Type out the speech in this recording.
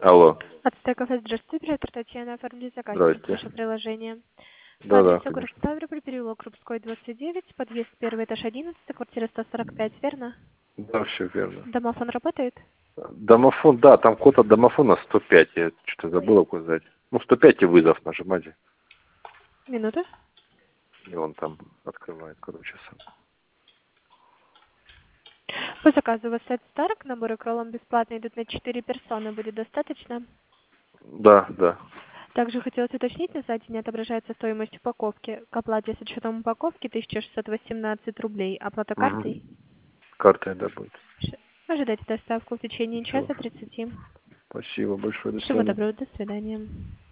Алло. Ацтек кафе, здравствуйте, оператор Татьяна, оформили заказ через Здрасте. ваше приложение. По Да-да, адресу город конечно. Ставрополь, переулок Крупской, 29, подъезд 1, этаж 11, квартира 145, верно? Да, все верно. Домофон работает? Домофон, да, там код от домофона 105. Я что-то забыл указать. Ну, 105 и вызов нажимайте. Минуту. И он там открывает, короче, сам. По заказу у вас сайт Старок, наборы кролом бесплатно идут на 4 персоны, будет достаточно? Да, да. Также хотелось уточнить, на сайте не отображается стоимость упаковки. К оплате с учетом упаковки 1618 рублей. Оплата картой? Угу. Картой, да, будет. Ожидайте доставку в течение Все. часа 30. Спасибо большое, до Всего свидания. доброго, до свидания.